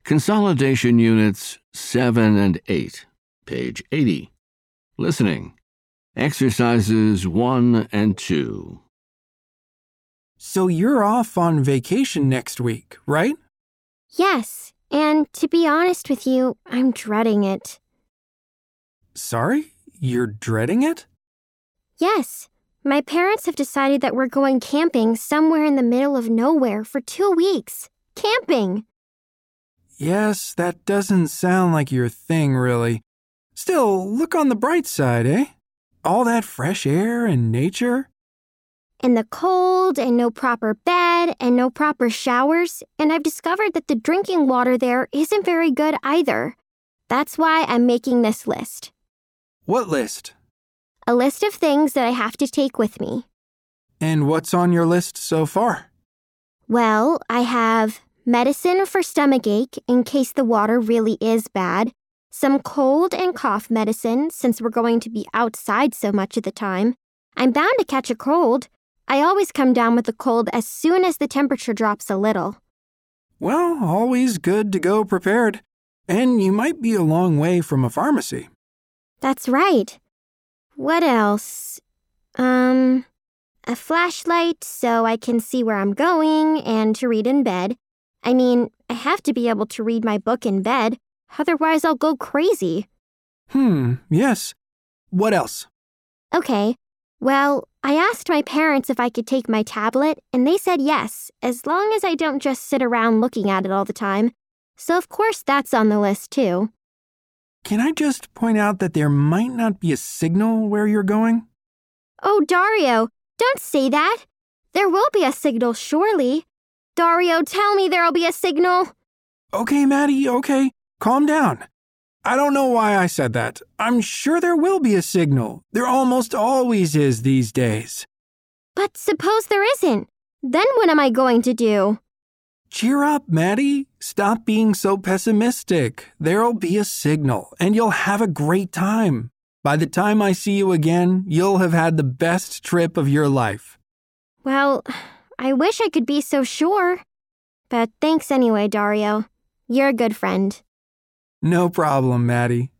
Consolidation Units 7 and 8, page 80. Listening. Exercises 1 and 2. So you're off on vacation next week, right? Yes, and to be honest with you, I'm dreading it. Sorry? You're dreading it? Yes, my parents have decided that we're going camping somewhere in the middle of nowhere for 2 weeks. Camping! Yes, that doesn't sound like your thing, really. Still, look on the bright side, eh? All that fresh air and nature. And the cold, and no proper bed, and no proper showers, and I've discovered that the drinking water there isn't very good either. That's why I'm making this list. What list? A list of things that I have to take with me. And what's on your list so far? Well, I have medicine for stomachache in case the water really is bad, some cold and cough medicine since we're going to be outside so much of the time. I'm bound to catch a cold. I always come down with a cold as soon as the temperature drops a little. Well, always good to go prepared. And you might be a long way from a pharmacy. That's right. What else? A flashlight so I can see where I'm going and to read in bed. I mean, I have to be able to read my book in bed, otherwise I'll go crazy. Yes. What else? Okay, well, I asked my parents if I could take my tablet, and they said yes, as long as I don't just sit around looking at it all the time. So of course that's on the list too. Can I just point out that there might not be a signal where you're going? Oh, Dario, don't say that. There will be a signal, surely. Dario, tell me there'll be a signal. Okay, Maddie, okay. Calm down. I don't know why I said that. I'm sure there will be a signal. There almost always is these days. But suppose there isn't. Then what am I going to do? Cheer up, Maddie. Stop being so pessimistic. There'll be a signal, and you'll have a great time. By the time I see you again, you'll have had the best trip of your life. Well, I wish I could be so sure. But thanks anyway, Dario. You're a good friend. No problem, Maddie.